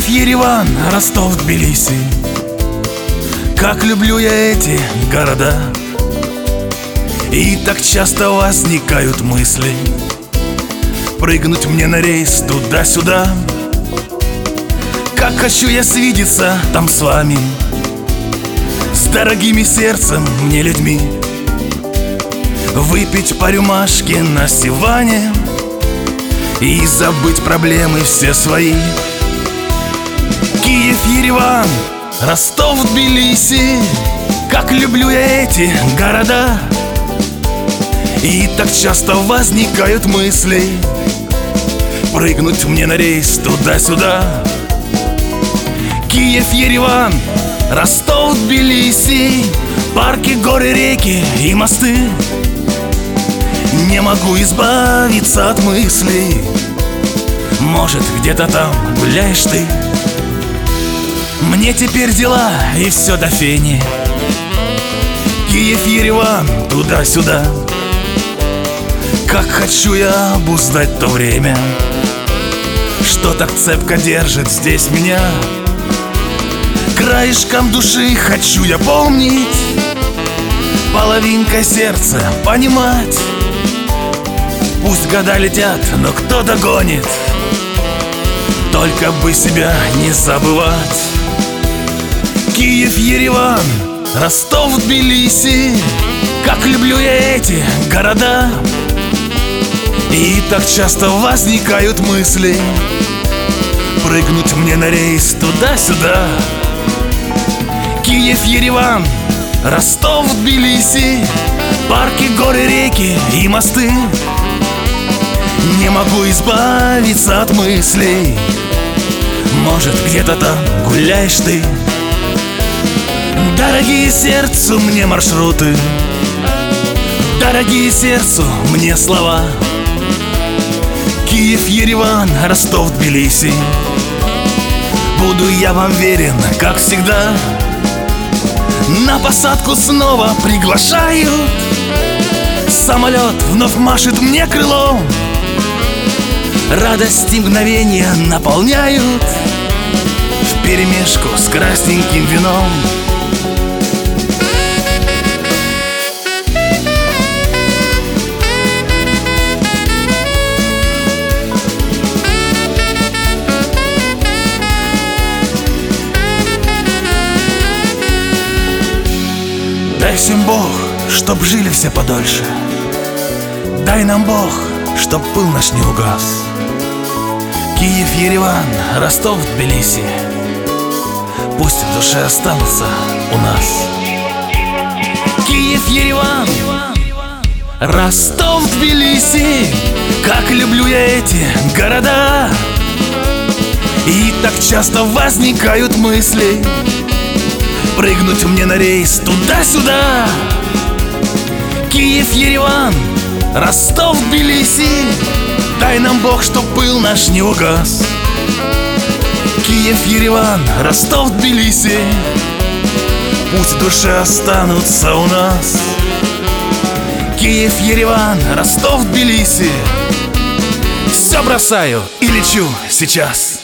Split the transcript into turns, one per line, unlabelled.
Киев, Ереван, Ростов, Тбилиси. Как люблю я эти города. И так часто возникают мысли прыгнуть мне на рейс туда-сюда. Как хочу я свидеться там с вами, с дорогими сердцем мне людьми, выпить по рюмашке на Сиване и забыть проблемы все свои. Киев, Ереван, Ростов, Тбилиси. Как люблю я эти города. И так часто возникают мысли прыгнуть мне на рейс туда-сюда. Киев, Ереван, Ростов, Тбилиси. Парки, горы, реки и мосты. Не могу избавиться от мыслей, может, где-то там гуляешь ты. Мне теперь дела и все до фени. Киев, Ереван, туда-сюда. Как хочу я обуздать то время, что так цепко держит здесь меня. Краешком души хочу я помнить, половинкой сердца понимать. Пусть года летят, но кто догонит? Только бы себя не забывать. Киев, Ереван, Ростов, Тбилиси. Как люблю я эти города. И так часто возникают мысли прыгнуть мне на рейс туда-сюда. Киев, Ереван, Ростов, Тбилиси. Парки, горы, реки и мосты. Не могу избавиться от мыслей, может, где-то там гуляешь ты. Дорогие сердцу мне маршруты, дорогие сердцу мне слова. Киев, Ереван, Ростов, Тбилиси. Буду я вам верен, как всегда. На посадку снова приглашают. Самолет вновь машет мне крылом. Радости мгновения наполняют вперемешку с красненьким вином. Дай всем Бог, чтоб жили все подольше. Дай нам Бог, чтоб пыл наш не угас. Киев, Ереван, Ростов, Тбилиси. Пусть в душе останутся у нас. Киев, Ереван, Ростов, Тбилиси. Как люблю я эти города. И так часто возникают мысли прыгнуть мне на рейс туда-сюда. Киев, Ереван, Ростов, Тбилиси. Дай нам Бог, чтоб пыл наш не угас. Киев, Ереван, Ростов, Тбилиси. Пусть в душе останутся у нас. Киев, Ереван, Ростов, Тбилиси. Все бросаю и лечу сейчас.